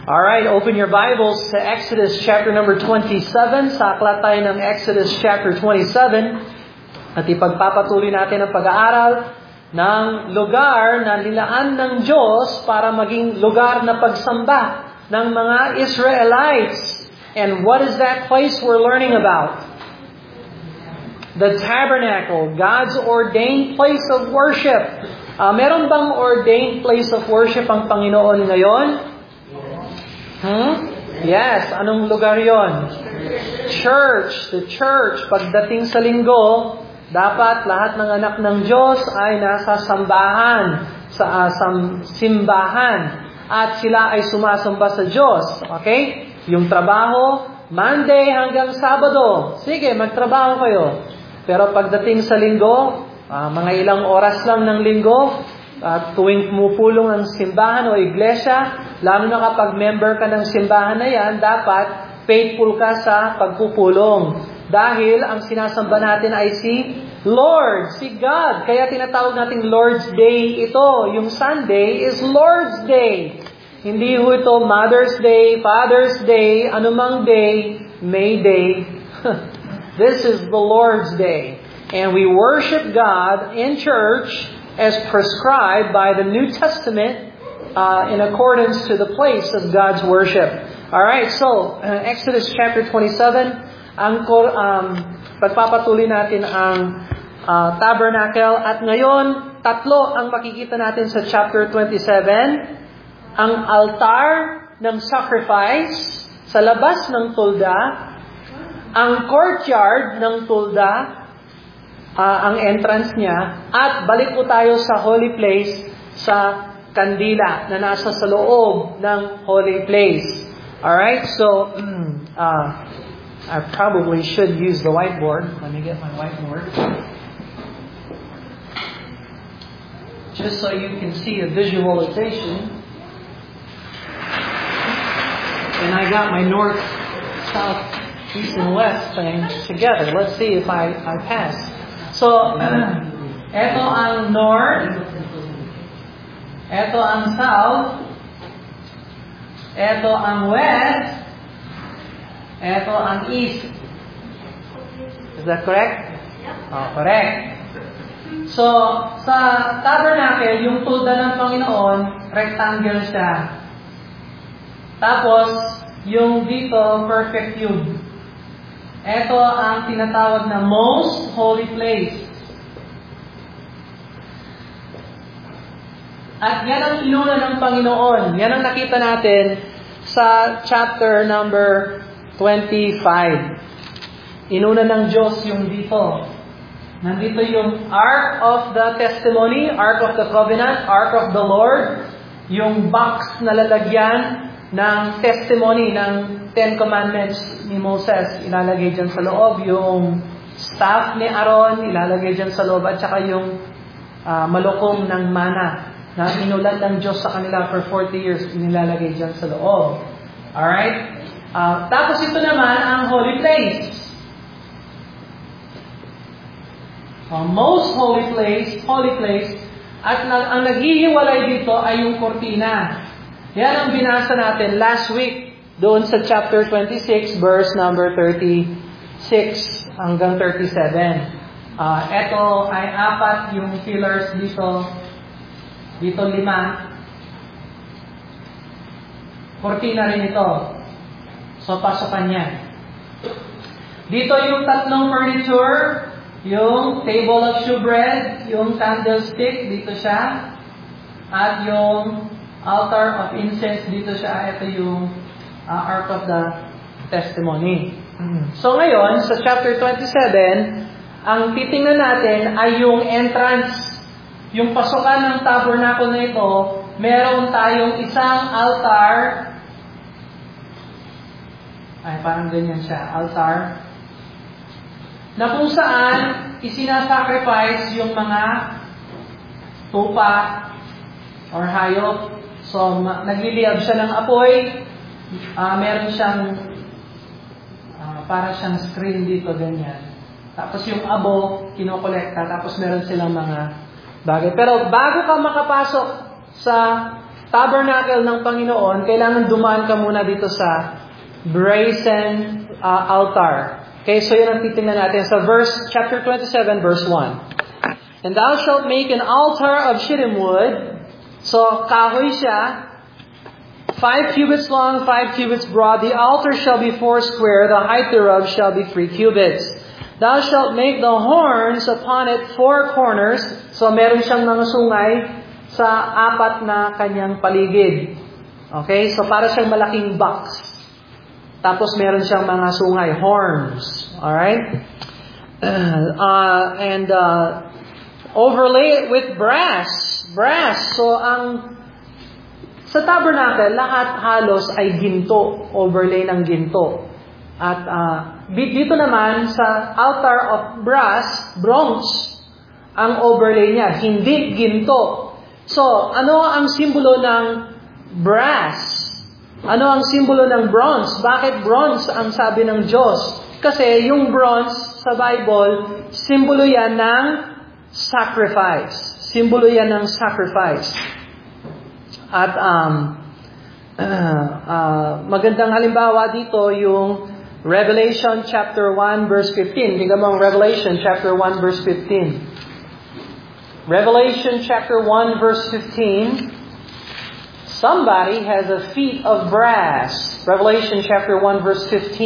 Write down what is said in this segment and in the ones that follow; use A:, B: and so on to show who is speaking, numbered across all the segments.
A: Alright, open your Bibles to Exodus chapter number 27. Sa aklat tayo ng Exodus chapter 27. At ipagpapatuloy natin ang pag-aaral ng lugar na nilaan ng Diyos para maging lugar na pagsamba ng mga Israelites. And what is that place we're learning about? The tabernacle, God's ordained place of worship. Meron bang ordained place of worship ang Panginoon ngayon? Yes, anong lugar yon? Church, the church. Pagdating sa linggo, dapat lahat ng anak ng Diyos ay nasa sambahan, sa simbahan, at sila ay sumasamba sa Diyos. Okay? Yung trabaho, Monday hanggang Sabado. Sige, magtrabaho kayo. Pero pagdating sa linggo, mga ilang oras lang ng linggo, at tuwing pumupulong ang simbahan o iglesia, lalo na kapag member ka ng simbahan na yan, dapat faithful ka sa pagpupulong. Dahil ang sinasamba natin ay si Lord, si God. Kaya tinatawag nating Lord's Day ito. Yung Sunday is Lord's Day. Hindi ho ito Mother's Day, Father's Day, anumang day, May Day. This is the Lord's Day. And we worship God in church as prescribed by the New Testament in accordance to the place of God's worship. Alright, so Exodus chapter 27, pagpapatuloy natin ang tabernacle. At ngayon, tatlo ang makikita natin sa chapter 27. Ang altar ng sacrifice sa labas ng tulda, ang courtyard ng tulda, ang entrance niya, at balik po tayo sa holy place sa kandila na nasa sa loob ng holy place. Alright, so I probably should use the whiteboard. Let me get my whiteboard. Just so you can see a visualization. And I got my north, south, east, and west thing together. Let's see if I pass. So, ito ang north, ito ang south, ito ang west, ito ang east. Is that correct? Oh, correct. So, sa tabernacle, yung tulda ng Panginoon, rectangle siya. Tapos, yung dito, perfect cube. Ito ang tinatawag na most holy place. At yan ang inuna ng Panginoon. Yan ang nakita natin sa chapter number 25. Inuna ng Diyos yung dito. Nandito yung Ark of the Testimony, Ark of the Covenant, Ark of the Lord, yung box na lalagyan ng testimony ng Ten Commandments ni Moses, ilalagay dyan sa loob. Yung staff ni Aaron, ilalagay dyan sa loob. At saka yung malukong ng mana na inulat ng Diyos sa kanila for 40 years, inilalagay dyan sa loob. Alright? Tapos ito naman ang holy place. Most holy place. At ang naghihiwalay dito ay yung kortina. Yan ang binasa natin last week doon sa chapter 26, verse number 36 hanggang 37. Ito ay 4 yung pillars dito. Dito 5. Kortina rin ito. So, pasokan yan. Dito yung 3 furniture. Yung table of shewbread, yung candlestick, dito siya. At yung altar of incense, dito siya. Ito yung Ark of the Testimony. So ngayon, sa chapter 27, ang titingnan natin ay yung entrance. Yung pasukan ng tabernacle na ito, meron tayong isang altar. Ay, parang ganyan siya. Altar. Na kung saan isinasacrifice yung mga tupa or hayop. So, nagliliyab siya ng apoy. Meron siyang para siyang screen dito, ganyan. Tapos yung abo, kinokolekta. Tapos meron silang mga bagay. Pero bago ka makapasok sa tabernacle ng Panginoon, kailangan dumaan ka muna dito sa brazen altar. Okay, so yun ang titingnan natin sa chapter 27, verse 1. And thou shalt make an altar of shittim wood. So, kahoy siya, 5 cubits long, 5 cubits broad. The altar shall be 4 square. The height thereof shall be 3 cubits. Thou shalt make the horns upon it 4 corners. So, meron siyang mga sungay sa 4 na kanyang paligid. Okay? So, para siyang malaking box. Tapos, meron siyang mga sungay, horns. Alright? Overlay it with brass. So, sa tabernacle, lahat halos ay ginto, overlay ng ginto. At dito naman sa altar of bronze, ang overlay niya, hindi ginto. So, ano ang simbolo ng brass? Ano ang simbolo ng bronze? Bakit bronze ang sabi ng Diyos? Kasi yung bronze sa Bible, simbolo yan ng sacrifice. Simbolo yan ng sacrifice. At magandang halimbawa dito yung Revelation chapter 1 verse 15. Tingnan mo ang Revelation chapter 1 verse 15. Revelation chapter 1 verse 15. Somebody has a feet of brass. Revelation chapter 1 verse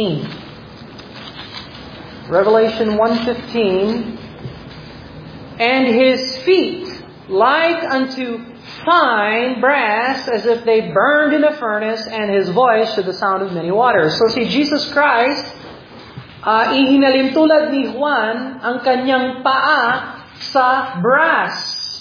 A: 15. Revelation 1:15. And his feet like unto fine brass, as if they burned in a furnace, and his voice to the sound of many waters. So si Jesus Christ, ihinalim tulad ni Juan ang kanyang paa sa brass.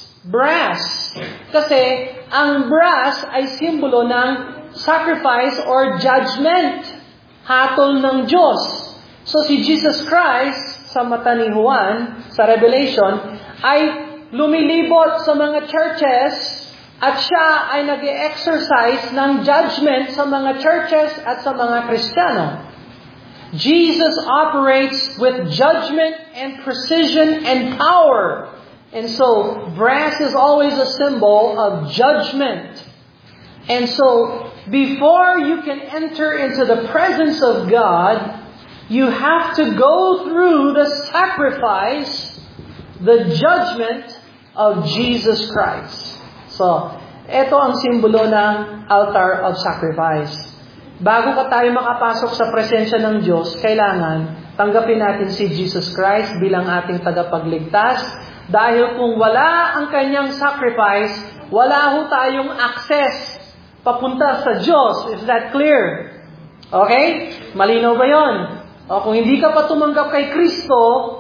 A: Kasi ang brass ay simbolo ng sacrifice or judgment, hatol ng Diyos. So si Jesus Christ, sa mata ni Juan, sa Revelation, ay lumilibot sa mga churches at siya ay nag-exercise ng judgment sa mga churches at sa mga Kristiyano. Jesus operates with judgment and precision and power. And so, brass is always a symbol of judgment. And so, before you can enter into the presence of God, you have to go through the sacrifice, the judgment of Jesus Christ. So, ito ang simbolo ng altar of sacrifice. Bago pa tayo makapasok sa presensya ng Diyos, kailangan tanggapin natin si Jesus Christ bilang ating tagapagligtas. Dahil kung wala ang kanyang sacrifice, wala ho tayong access papunta sa Diyos. Is that clear? Okay? Malinaw ba yun? O kung hindi ka pa tumanggap kay Kristo,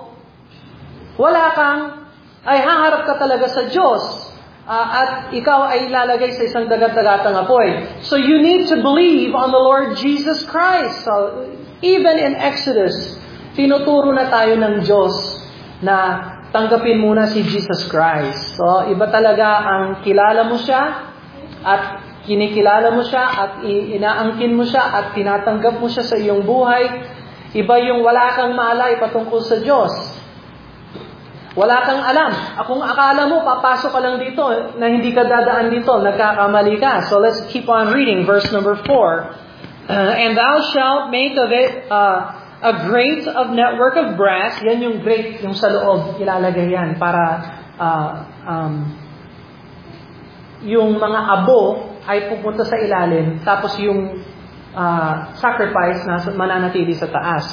A: ay haharap ka talaga sa Diyos. At ikaw ay ilalagay sa isang dagat-dagatang apoy. So you need to believe on the Lord Jesus Christ. So even in Exodus, tinuturo na tayo ng Diyos na tanggapin muna si Jesus Christ. So iba talaga ang kilala mo siya at kinikilala mo siya at inaangkin mo siya at tinatanggap mo siya sa iyong buhay. Iba yung wala kang maalay patungkol sa Diyos. Wala kang alam. Kung akala mo, papasok ka lang dito, na hindi ka dadaan dito, nagkakamali ka. So let's keep on reading, verse number 4. And thou shalt make of it a grate of network of brass. Yan yung grate, yung sa loob, ilalagay yan para yung mga abo ay pupunta sa ilalim, tapos yung sacrifice na mananatili sa taas.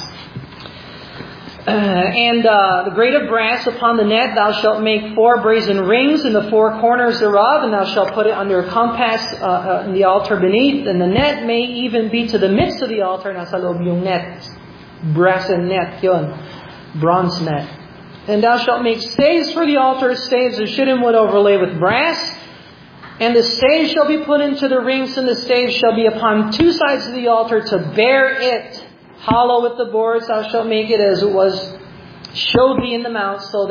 A: And the grate of brass upon the net, thou shalt make 4 brazen rings in the 4 corners thereof, and thou shalt put it under a compass in the altar beneath, and the net may even be to the midst of the altar. Nasa loob yung net, brazen net yun, bronze net. And thou shalt make staves for the altar, staves of shittim wood overlaid with brass. And the staves shall be put into the rings, and the staves shall be upon 2 sides of the altar to bear it. Hollow with the boards, thou shalt make it as it was showed thee in the mount, so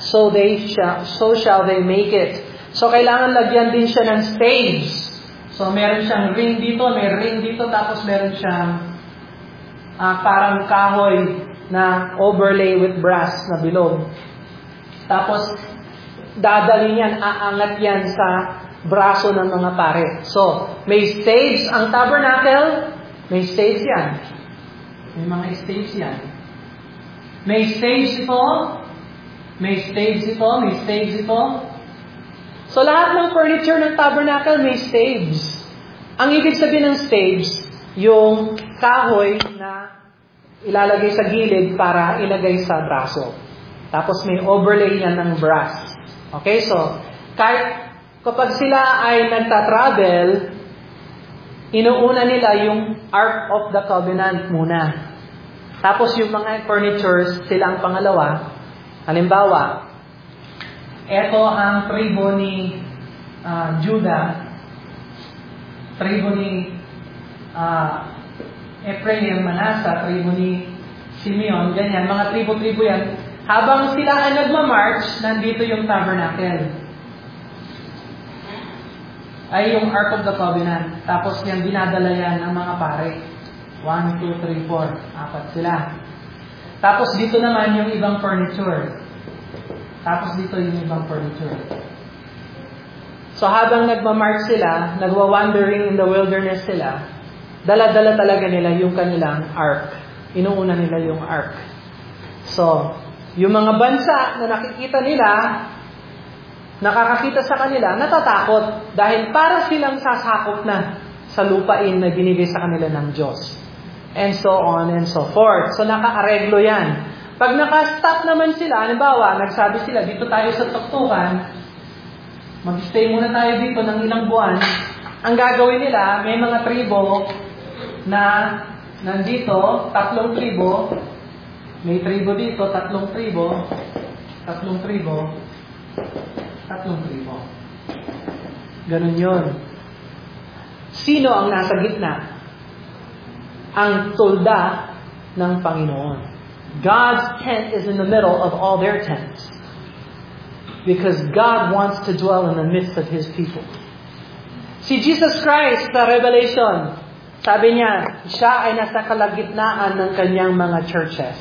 A: shall they make it. So kailangan lagyan din siya ng staves. So meron siyang ring dito, may ring dito, tapos meron siyang parang kahoy na overlay with brass na bilog. Tapos dadali yan, aangat yan sa braso ng mga pare. So, may stage ang tabernacle, may stage yan. May mga stage yan. May stage ito, may stage ito, may stage ito. So, lahat ng furniture ng tabernacle may stage. Ang ibig sabihin ng stage, yung kahoy na ilalagay sa gilid para ilagay sa braso. Tapos may overlay yan ng brass. Okay, so, kahit kapag sila ay nagta-travel, inuuna nila yung Ark of the Covenant muna. Tapos yung mga furnitures, sila ang pangalawa. Halimbawa, eto ang tribo ni Judah, tribo ni Ephraim, Manasseh, tribo ni Simeon, ganyan, mga tribo-tribo yan. Habang sila ay nagmamarch, nandito yung tabernacle. Ay yung Ark of the Covenant. Tapos yung dinadala yan ng mga pare. 1, 2, 3, 4. 4 sila. Tapos dito naman yung ibang furniture. Tapos dito yung ibang furniture. So habang nagmamarch sila, nagwa-wandering in the wilderness sila, dala-dala talaga nila yung kanilang ark. Inuuna nila yung ark. So, yung mga bansa na nakikita nila, nakakakita sa kanila, natatakot dahil para silang sasakop na sa lupain na binigay sa kanila ng Diyos. And so on and so forth. So, nakaareglo yan. Pag nakastop naman sila, halimbawa, nagsabi sila, dito tayo sa tuktukan, mag-stay muna tayo dito ng ilang buwan. Ang gagawin nila, may mga tribo na nandito, 3 tribo. May tribo dito, 3 tribo. 3 tribo. 3 tribo. Ganun yun. Sino ang nasa gitna? Ang tulda ng Panginoon. God's tent is in the middle of all their tents. Because God wants to dwell in the midst of His people. Si Jesus Christ sa Revelation, sabi niya, siya ay nasa kalagitnaan ng kanyang mga churches.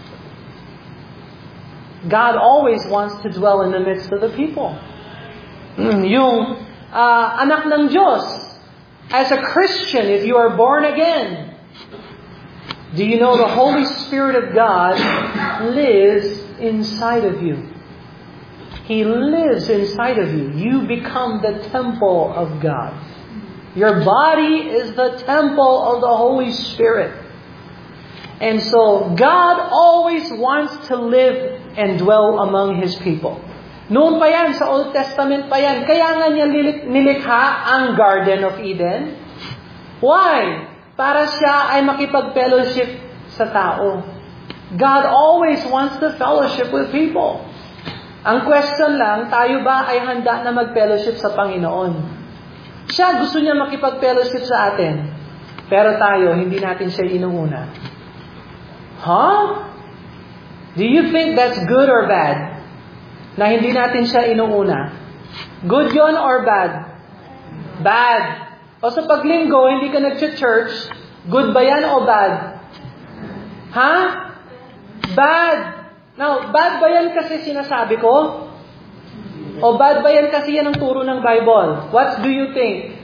A: God always wants to dwell in the midst of the people. Yung anak ng Diyos, as a Christian, if you are born again, do you know the Holy Spirit of God lives inside of you? He lives inside of you. You become the temple of God. Your body is the temple of the Holy Spirit. And so, God always wants to live and dwell among His people. Noon pa yan, sa Old Testament pa yan, kaya nga niya nilikha ang Garden of Eden. Why? Para siya ay makipag-fellowship sa tao. God always wants to fellowship with people. Ang question lang, tayo ba ay handa na mag-fellowship sa Panginoon? Siya gusto niya makipag-fellowship sa atin. Pero tayo, hindi natin siya inuuna. Huh? Do you think that's good or bad? Na hindi natin siya inuuna? Good yon or bad? Bad. O sa paglinggo, hindi ka nag-church, good ba yan o bad? Ha? Bad. Now, bad ba yan kasi sinasabi ko? O bad ba yan kasi yan ang turo ng Bible? What do you think?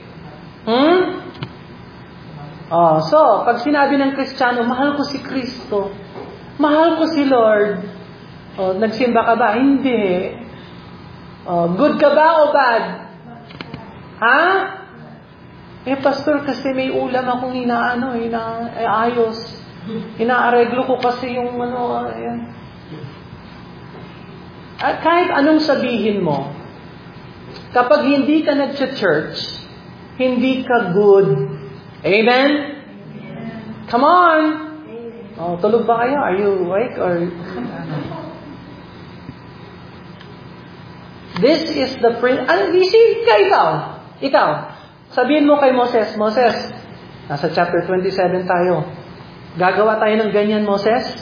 A: So, pag sinabi ng Kristiyano, mahal ko si Kristo, mahal ko si Lord, nagsimba ka ba? Hindi. Good ka ba o bad? Ha? Pastor, kasi may ulam akong ayos. Inaareglo ko kasi yung ayan. At kahit anong sabihin mo, kapag hindi ka nag-church, hindi ka good. Amen? Come on! Tulog ba kayo? Are you awake? Or this is the ikaw. Sabihin mo kay Moses, nasa chapter 27 tayo. Gagawa tayo ng ganyan, Moses?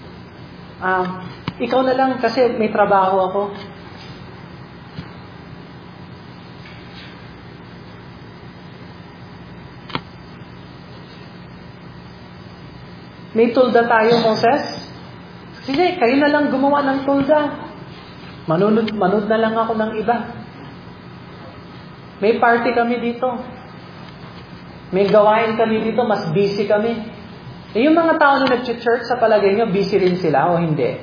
A: Ikaw na lang kasi may trabaho ako. May tulda tayo, Moses? Sige, kayo na lang gumawa ng tulda. Manood na lang ako ng iba. May party kami dito. May gawain kami dito, mas busy kami. Yung mga tao na nag-church, sa palagay nyo, busy rin sila o hindi?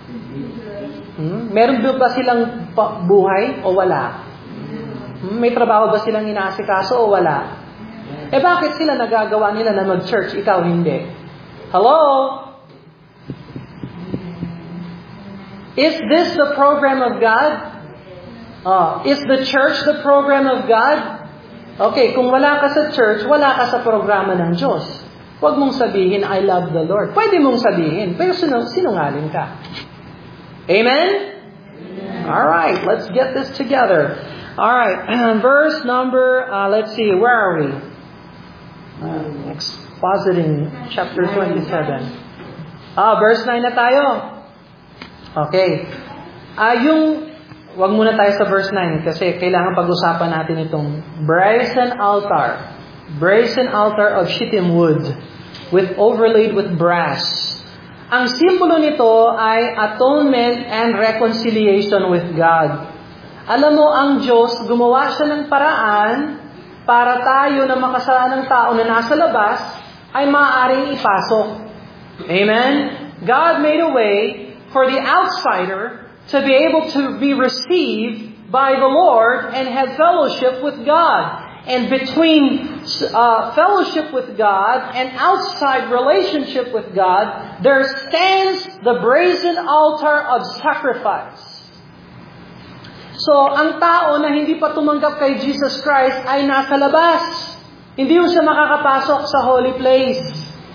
A: Meron ba silang buhay o wala? May trabaho ba silang inaasikaso o wala? Bakit sila nagagawa nila na mag-church, ikaw hindi? Hello? Is this the program of God? Is the church the program of God? Okay, kung wala ka sa church, wala ka sa programa ng Diyos. Huwag mong sabihin, I love the Lord. Pwede mong sabihin, pero sinungaling ka. Amen? Alright, let's get this together. Alright, verse number, let's see, where are we? Expositing chapter 27. Verse 9 na tayo. Okay. Wag muna tayo sa verse 9 kasi kailangan pag-usapan natin itong brazen altar. Brazen altar of shittim wood overlaid with brass. Ang simbolo nito ay atonement and reconciliation with God. Alam mo, ang Diyos, gumawa siya ng paraan para tayo na makasalanang tao na nasa labas ay maaaring ipasok. Amen? God made a way for the outsider to be able to be received by the Lord and have fellowship with God. And between fellowship with God and outside relationship with God, there stands the brazen altar of sacrifice. So, ang tao na hindi pa tumanggap kay Jesus Christ ay nasa labas. Hindi siya makakapasok sa holy place.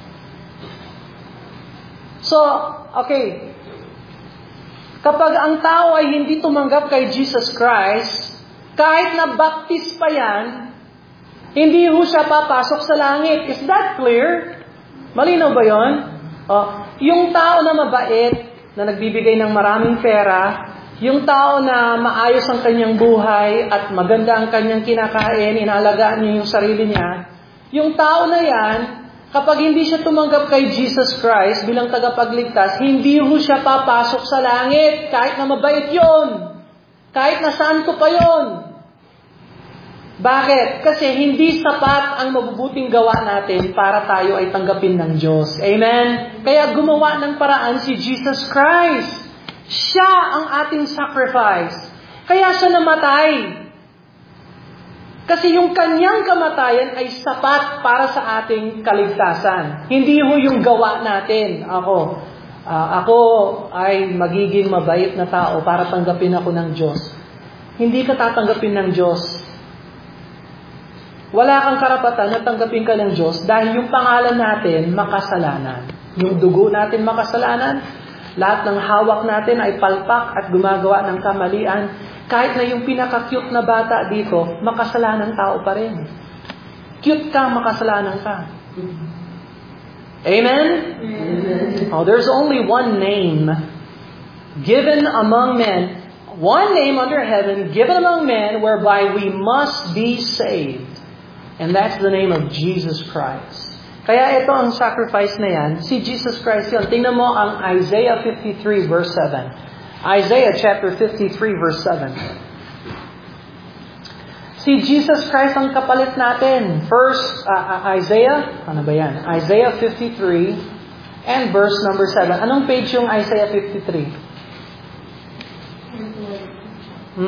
A: So, okay. Kapag ang tao ay hindi tumanggap kay Jesus Christ, kahit na baptist pa yan, hindi ho siya papasok sa langit. Is that clear? Malinaw ba yun? Yung tao na mabait, na nagbibigay ng maraming pera, yung tao na maayos ang kanyang buhay at maganda ang kanyang kinakain, inaalagaan niya yung sarili niya, yung tao na yan, kapag hindi siya tumanggap kay Jesus Christ bilang tagapagligtas, hindi ho siya papasok sa langit. Kahit na mabait yun. Kahit na santo pa yun. Bakit? Kasi hindi sapat ang mabubuting gawa natin para tayo ay tanggapin ng Diyos. Amen? Kaya gumawa ng paraan si Jesus Christ. Siya ang ating sacrifice. Kaya siya namatay. Kasi yung kanyang kamatayan ay sapat para sa ating kaligtasan. Hindi ho yung gawa natin. Ako ay magiging mabait na tao para tanggapin ako ng Diyos. Hindi ka tatanggapin ng Diyos. Wala kang karapatan na tanggapin ka ng Diyos dahil yung pangalan natin makasalanan. Yung dugo natin makasalanan. Lahat ng hawak natin ay palpak at gumagawa ng kamalian. Kahit na yung pinaka-cute na bata dito, makasalanan tao pa rin. Cute ka, makasalanan ka. Amen? There's only one name given among men, one name under heaven given among men whereby we must be saved. And that's the name of Jesus Christ. Kaya ito ang sacrifice na yan, si Jesus Christ yun. Tingnan mo ang Isaiah 53 verse 7. Isaiah chapter 53 verse 7. Si Jesus Christ ang kapalit natin. First, Isaiah, ano ba yan? Isaiah 53 and verse number 7. Anong page yung Isaiah 53?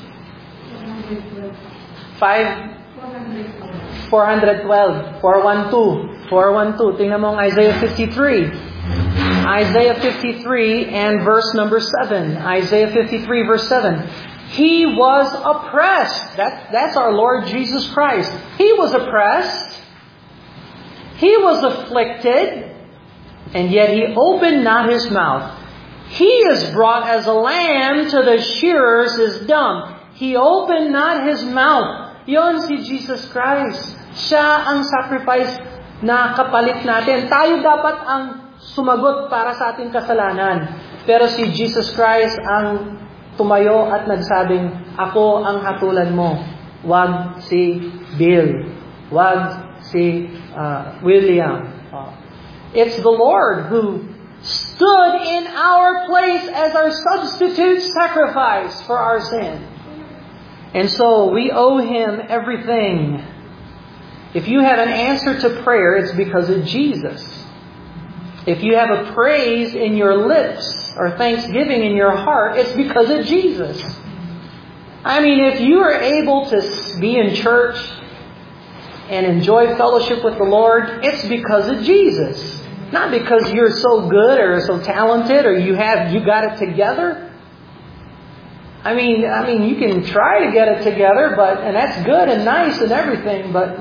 A: 412. 412. Tingnan mo ang Isaiah 53. Isaiah 53 and verse number 7. Isaiah 53 verse 7. He was oppressed. That's our Lord Jesus Christ. He was oppressed. He was afflicted. And yet He opened not His mouth. He is brought as a lamb to the shearers is dumb. He opened not His mouth. Yon si Jesus Christ. Siya ang sacrifice na kapalit natin. Tayo dapat ang sumagot para sa ating kasalanan. Pero si Jesus Christ ang tumayo at nagsabing, ako ang hatulan mo. Wag si Bill. Wag si William. It's the Lord who stood in our place as our substitute sacrifice for our sin. And so we owe Him everything. If you have an answer to prayer, it's because of Jesus. If you have a praise in your lips or thanksgiving in your heart, it's because of Jesus. I mean, if you are able to be in church and enjoy fellowship with the Lord, it's because of Jesus. Not because you're so good or so talented or you got it together. I mean, you can try to get it together, and that's good and nice and everything. But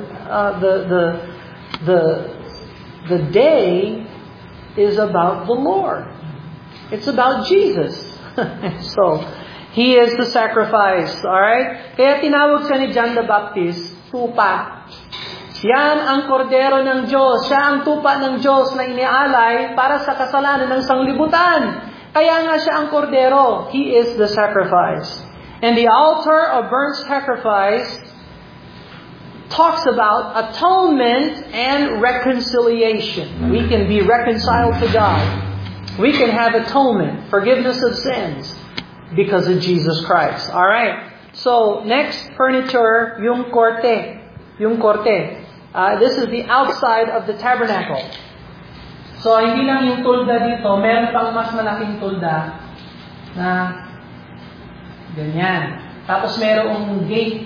A: the day is about the Lord. It's about Jesus. So He is the sacrifice. All right. Kaya tinawag siya ni John the Baptist, tupa. Yan ang kordero ng Diyos. Siya ang tupa ng Diyos na inialay para sa kasalanan ng sanglibutan. Kaya nga siya ang kordero. He is the sacrifice. And the altar of burnt sacrifice talks about atonement and reconciliation. We can be reconciled to God. We can have atonement, forgiveness of sins, because of Jesus Christ. Alright. So, next furniture, yung korte. Yung korte. This is the outside of the tabernacle. So, hindi lang yung tulda dito, meron pang mas malaking tulda na ganyan. Tapos merong gate.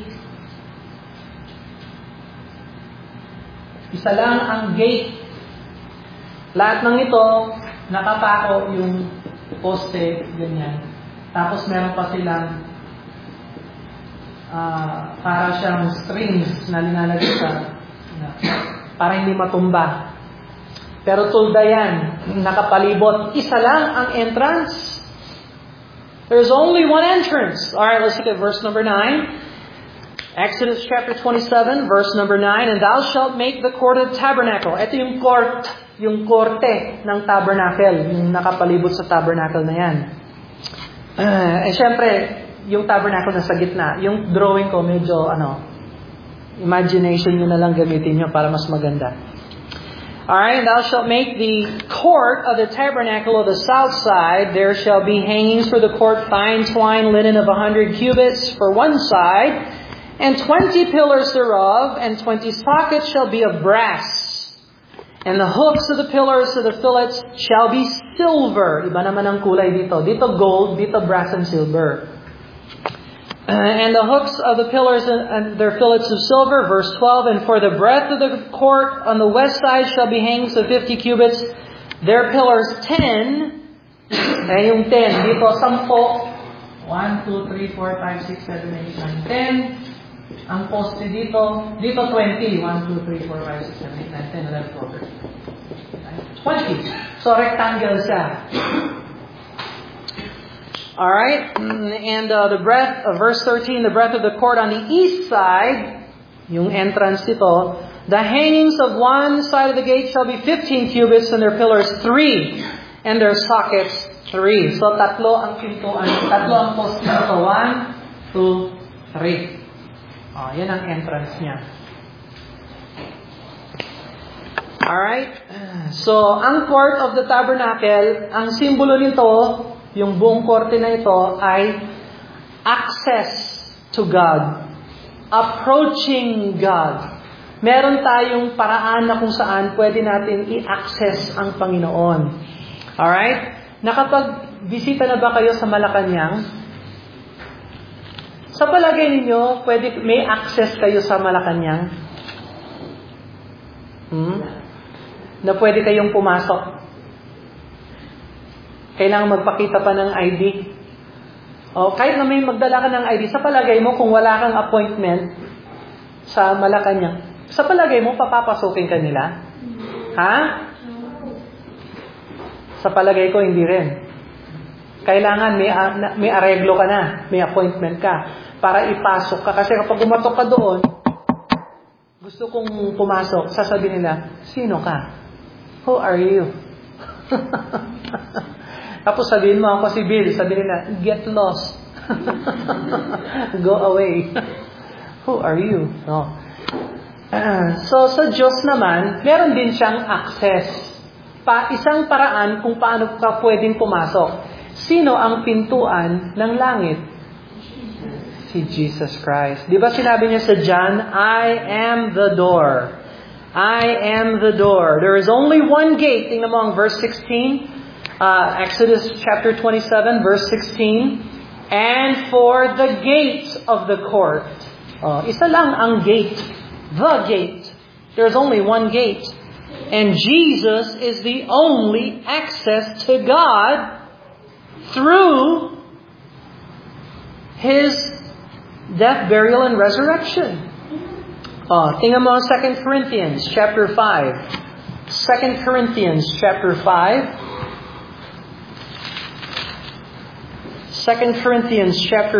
A: Isa lang ang gate. Lahat ng ito, nakapako yung poste, ganyan. Tapos meron pa silang para siyang strings na linalagay para hindi matumba. Pero tulda yan, nakapalibot. Isa lang ang entrance. There's only one entrance. Alright, let's look at verse number 9. Exodus chapter 27, verse number 9. And thou shalt make the court of the tabernacle. Ito yung court, yung korte ng tabernacle. Yung nakapalibot sa tabernacle na yan. Siyempre, yung tabernacle na sa gitna. Yung drawing ko medyo, imagination nyo na lang gamitin nyo para mas maganda. Alright, thou shalt make the court of the tabernacle of the south side. There shall be hangings for the court, fine twine linen of 100 cubits for one side, and 20 pillars thereof, and 20 sockets shall be of brass. And the hooks of the pillars of the fillets shall be silver. Iba naman ang kulay dito. Dito gold, dito brass and silver. And the hooks of the pillars and their fillets of silver, verse 12, and for the breadth of the court on the west side shall be hangings of 50 cubits, their pillars 10, yung 10, dito 10, 1, 2, 3, 4, 5, 6, 7, 8, 9, 10, ang poste dito 20, 1, 2, 3, 4, 5, 6, 7, 8, 9, 10, 11, 12, 20. So rectangle siya. Alright, and the breadth of verse 13, the breadth of the court on the east side, yung entrance dito, the hangings of one side of the gate shall be 15 cubits, and their pillars 3, and their sockets 3. So tatlo ang pintuan, tatlo ang poste nito, 1, 2, 3. Yan ang entrance niya. Alright, so ang court of the tabernacle, ang simbolo nito, yung buong korte na ito ay access to God. Approaching God. Meron tayong paraan na kung saan pwede natin i-access ang Panginoon. Alright? Nakapag-bisita na ba kayo sa Malacanang? Sa palagay ninyo, may access kayo sa Malacanang? Na pwede kayong pumasok? Kailangan magpakita pa ng ID. Kahit na may magdala ka ng ID, sa palagay mo, kung wala kang appointment sa Malacanang, sa palagay mo, papapasukin ka nila? Ha? Sa palagay ko, hindi rin. Kailangan may areglo ka na, may appointment ka, para ipasok ka. Kasi kapag umatok ka doon, gusto kong pumasok, sasabihin nila, sino ka? Who are you? Tapos sabihin mo, ako si Bill. Sabihin nila, get lost. Go away. Who are you? No. So sa Diyos naman, meron din siyang access. Isang paraan kung paano ka pwedeng pumasok. Sino ang pintuan ng langit? Si Si Jesus Christ. Di ba sinabi niya sa John, I am the door. I am the door. There is only one gate. Tingnan mo ang verse 16. Exodus chapter 27, verse 16. And for the gate of the court. Isa lang ang gate. The gate. There's only one gate. And Jesus is the only access to God through His death, burial, and resurrection. Tingnan mo 2 Corinthians chapter 5. 2 Corinthians chapter 5. 2 Corinthians chapter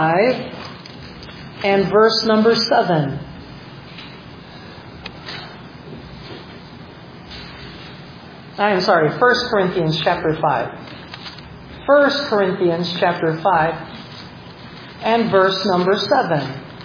A: 5 and verse number 7. I'm sorry, 1 Corinthians chapter 5. 1 Corinthians chapter 5 and verse number 7.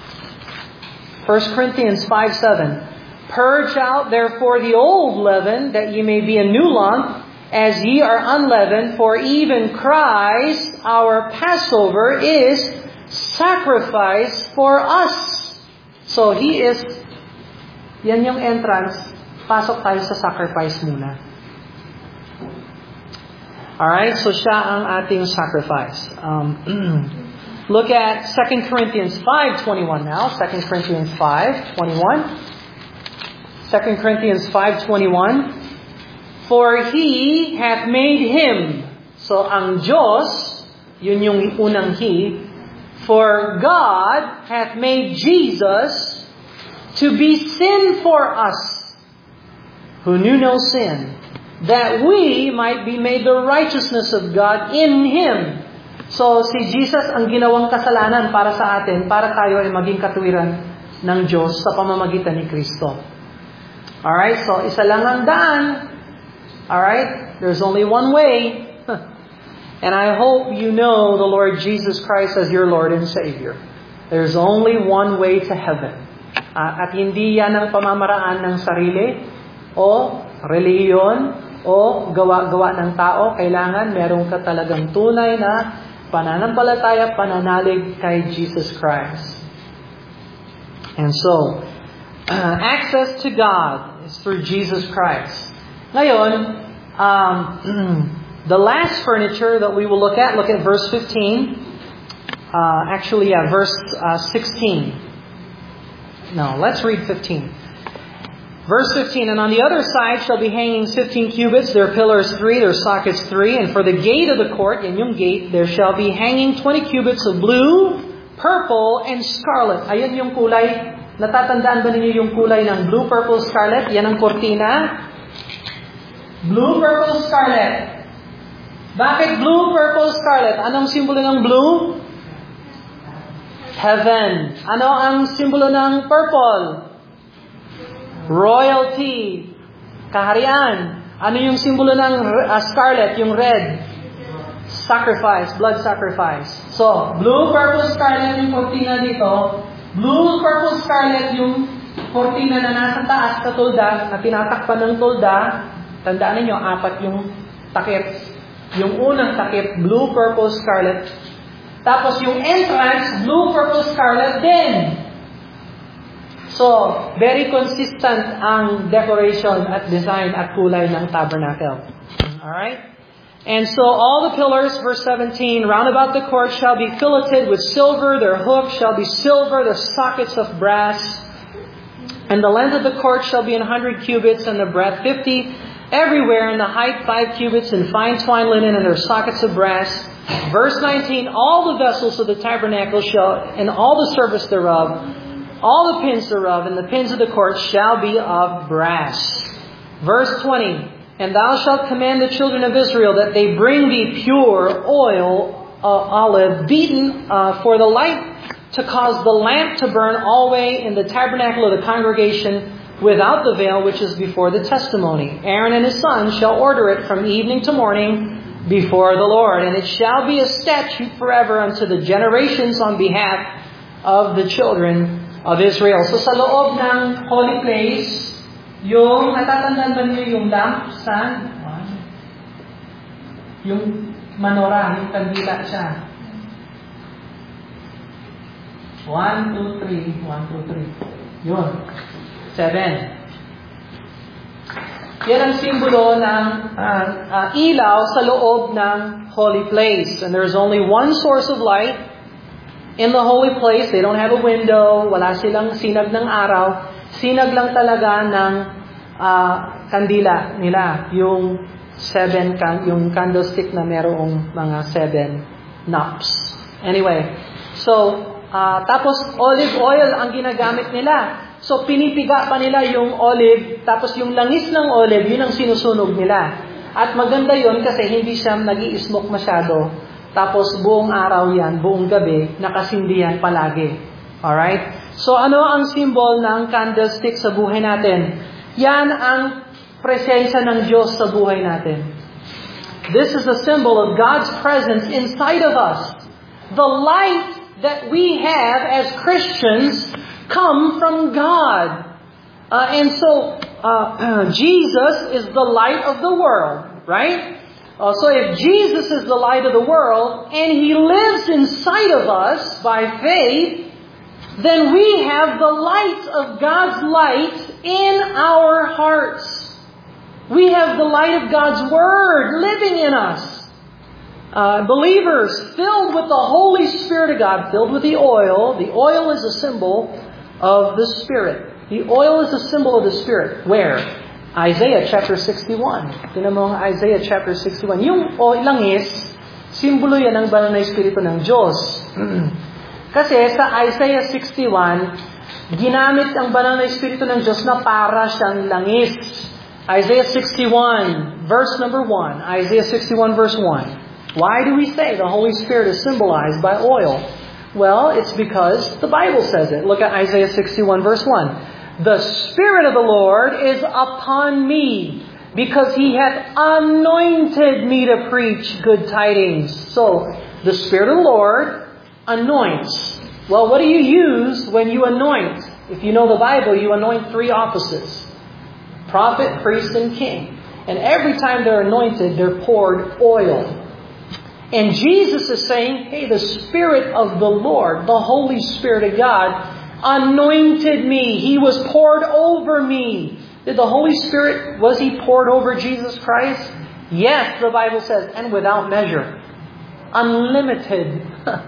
A: 1 Corinthians 5:7. Purge out therefore the old leaven, that ye may be a new lump, as ye are unleavened, for even Christ, our Passover, is sacrificed for us. So He is, yan yung entrance, pasok tayo sa sacrifice muna. Alright, so siya ang ating sacrifice. Look at 2 Corinthians 5:21 now. 2 Corinthians 5:21. 2 Corinthians 5:21. For He hath made Him. So ang Diyos, yun yung unang He. For God hath made Jesus to be sin for us, who knew no sin, that we might be made the righteousness of God in Him. So, si Jesus ang ginawang kasalanan para sa atin, para tayo ay maging katuwiran ng Diyos sa pamamagitan ni Kristo. Alright, so isa lang ang daan. Alright, there's only one way. And I hope you know the Lord Jesus Christ as your Lord and Savior. There's only one way to heaven. At hindi yan ang pamamaraan ng sarili o reliyon o gawa-gawa ng tao. Kailangan meron ka talagang tunay na pananampalataya, pananalig kay Jesus Christ. And so, access to God is through Jesus Christ. Ngayon, the last furniture that we will look at verse 15. Verse 16. No, let's read 15. Verse 15, and on the other side shall be hanging 15 cubits, their pillars 3, their sockets 3, and for the gate of the court, yan yung gate, there shall be hanging 20 cubits of blue, purple, and scarlet. Ayan yung kulay. Natatandaan ba ninyo yung kulay ng blue, purple, scarlet? Yan ang kortina. Blue, purple, scarlet. Bakit blue, purple, scarlet? Anong simbolo ng blue? Heaven. Ano ang simbolo ng purple? Royalty, kaharian. Ano yung simbolo ng scarlet, yung red? Sacrifice, blood sacrifice. So, blue, purple, scarlet yung kortina dito. Blue, purple, scarlet yung kortina na nasa taas sa tulda, na tinatakpan ng tulda. Tandaan niyo, 4 yung takip. Yung unang takip, blue, purple, scarlet. Tapos yung entrance, blue, purple, scarlet din. So, very consistent ang decoration at design at kulay ng tabernacle. Alright? And so all the pillars, verse 17, round about the court shall be filleted with silver, their hooks shall be silver, their sockets of brass. And the length of the court shall be 100 cubits, and the breadth 50, everywhere, and the height 5 cubits, and fine twined linen, and their sockets of brass. Verse 19, all the vessels of the tabernacle shall, and all the service thereof, all the pins thereof, and the pins of the court shall be of brass. Verse 20, and thou shalt command the children of Israel that they bring thee pure oil, olive, beaten for the light, to cause the lamp to burn alway in the tabernacle of the congregation without the veil which is before the testimony. Aaron and his sons shall order it from evening to morning before the Lord. And it shall be a statute forever unto the generations on behalf of the children of Israel. So sa loob ng holy place, yung natatandaan ba niyo yung lamp, sun? Yung manora, yung kandila siya. 1, 2, 3. 1, 2, 3. Yun. 7. Yan ang simbolo ng ilaw sa loob ng holy place. And there's only one source of light in the holy place. They don't have a window. Wala silang sinag ng araw. Sinag lang talaga ng kandila nila. Yung yung candlestick na merong mga 7 knobs. Anyway, so, tapos olive oil ang ginagamit nila. So, pinipiga pa nila yung olive, tapos yung langis ng olive, yun ang sinusunog nila. At maganda yun kasi hindi siya nag-i-smoke masyado. Tapos buong araw yan, buong gabi, nakasindihan palagi. Alright? So, ano ang symbol ng candlestick sa buhay natin? Yan ang presensya ng Diyos sa buhay natin. This is a symbol of God's presence inside of us. The light that we have as Christians come from God. And so, Jesus is the light of the world, right? So if Jesus is the light of the world, and He lives inside of us by faith, then we have the light of God's light in our hearts. We have the light of God's Word living in us. Believers filled with the Holy Spirit of God, filled with the oil. The oil is a symbol of the Spirit. The oil is a symbol of the Spirit. Where? Isaiah chapter 61. Tingnan mo ang Isaiah chapter 61. Yung langis, simbolo yan ng banal na Espiritu ng Diyos. Kasi sa Isaiah 61, ginamit ang banal na Espiritu ng Diyos na para siyang langis. Isaiah 61, verse number 1. Isaiah 61, verse 1. Why do we say the Holy Spirit is symbolized by oil? Well, it's because the Bible says it. Look at Isaiah 61, verse 1. The Spirit of the Lord is upon me, because He hath anointed me to preach good tidings. So, the Spirit of the Lord anoints. Well, what do you use when you anoint? If you know the Bible, you anoint 3 offices. Prophet, priest, and king. And every time they're anointed, they're poured oil. And Jesus is saying, hey, the Spirit of the Lord, the Holy Spirit of God, anointed me. He was poured over me. Did the Holy Spirit, was He poured over Jesus Christ? Yes, the Bible says, and without measure. Unlimited.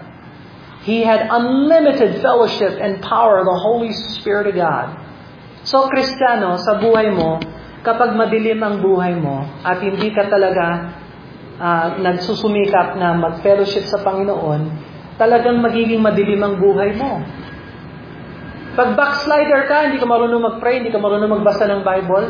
A: He had unlimited fellowship and power of the Holy Spirit of God. So, Kristiyano, sa buhay mo, kapag madilim ang buhay mo at hindi ka talaga nagsusumikap na mag-fellowship sa Panginoon, talagang magiging madilim ang buhay mo. Pag backslider ka, hindi ka marunong mag-pray, hindi ka marunong magbasa ng Bible,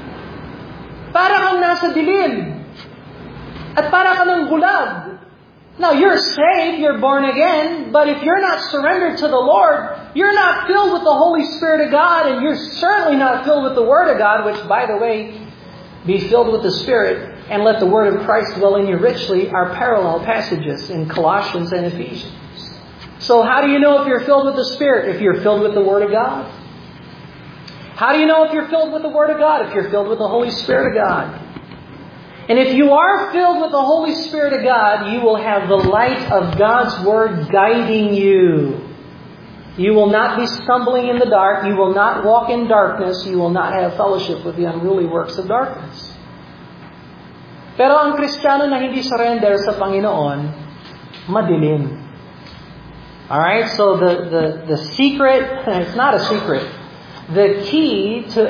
A: para kang nasa dilim. At para ka ng bulag. Now, you're saved, you're born again, but if you're not surrendered to the Lord, you're not filled with the Holy Spirit of God, and you're certainly not filled with the Word of God, which, by the way, be filled with the Spirit, and let the Word of Christ dwell in you richly, are parallel passages in Colossians and Ephesians. So how do you know if you're filled with the Spirit? If you're filled with the Word of God. How do you know if you're filled with the Word of God? If you're filled with the Holy Spirit of God. And if you are filled with the Holy Spirit of God, you will have the light of God's Word guiding you. You will not be stumbling in the dark. You will not walk in darkness. You will not have fellowship with the unruly works of darkness. Pero ang Kristiyano na hindi surrender sa Panginoon, madilim. Alright, so the secret, it's not a secret. The key to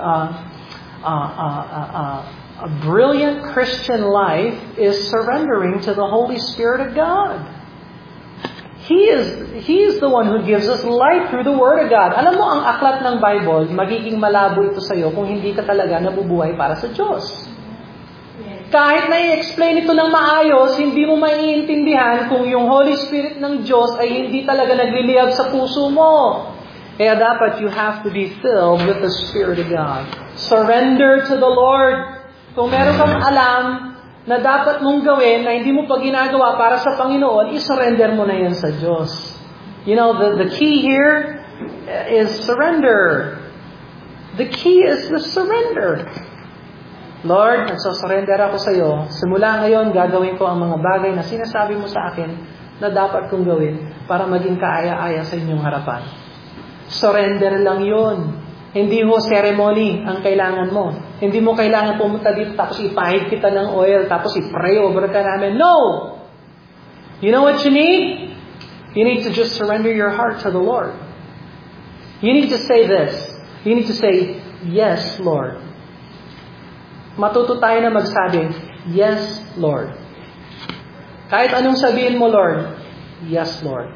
A: a brilliant Christian life is surrendering to the Holy Spirit of God. He is the one who gives us light through the Word of God. Alam mo, ang aklat ng Bible, magiging malabo ito sa iyo kung hindi ka talaga nabubuhay para sa Diyos. Kahit na i-explain ito ng maayos, hindi mo maiintindihan kung yung Holy Spirit ng Diyos ay hindi talaga nagliliyab sa puso mo. Kaya dapat you have to be filled with the Spirit of God. Surrender to the Lord. Kung meron kang alam na dapat mong gawin na hindi mo pa ginagawa para sa Panginoon, i-surrender mo na yan sa Diyos. You know, the key here is surrender. The key is the surrender. Lord, nagsasurrender ako sa iyo. Simula ngayon, gagawin ko ang mga bagay na sinasabi mo sa akin na dapat kong gawin para maging kaaya-aya sa inyong harapan. Surrender lang yun. Hindi ho ceremony ang kailangan mo. Hindi mo kailangan pumunta dito tapos ipahid kita ng oil tapos i-pray over ka namin. No! You know what you need? You need to just surrender your heart to the Lord. You need to say this. You need to say, yes, Lord. Matuto tayo na magsabi, yes, Lord. Kahit anong sabihin mo, Lord, yes, Lord.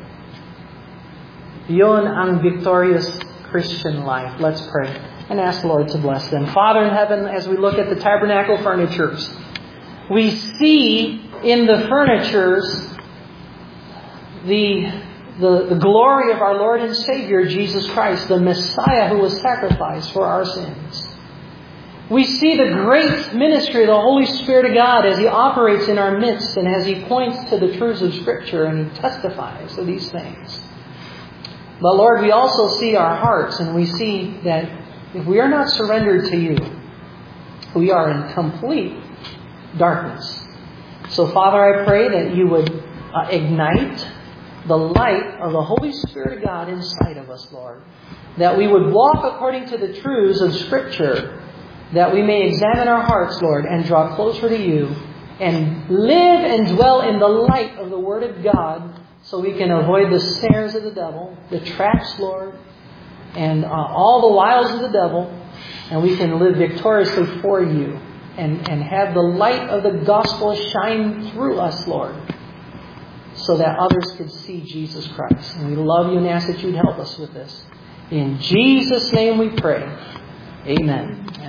A: Yon ang victorious Christian life. Let's pray and ask the Lord to bless them. Father in heaven, as we look at the tabernacle furnitures, we see in the furnitures the glory of our Lord and Savior, Jesus Christ, the Messiah who was sacrificed for our sins. We see the great ministry of the Holy Spirit of God as He operates in our midst and as He points to the truths of Scripture and He testifies to these things. But Lord, we also see our hearts and we see that if we are not surrendered to You, we are in complete darkness. So Father, I pray that You would ignite the light of the Holy Spirit of God inside of us, Lord. That we would walk according to the truths of Scripture. That we may examine our hearts, Lord, and draw closer to You. And live and dwell in the light of the Word of God. So we can avoid the snares of the devil, the traps, Lord, and all the wiles of the devil. And we can live victoriously for You. And have the light of the gospel shine through us, Lord. So that others could see Jesus Christ. And we love You and ask that You'd help us with this. In Jesus' name we pray. Amen.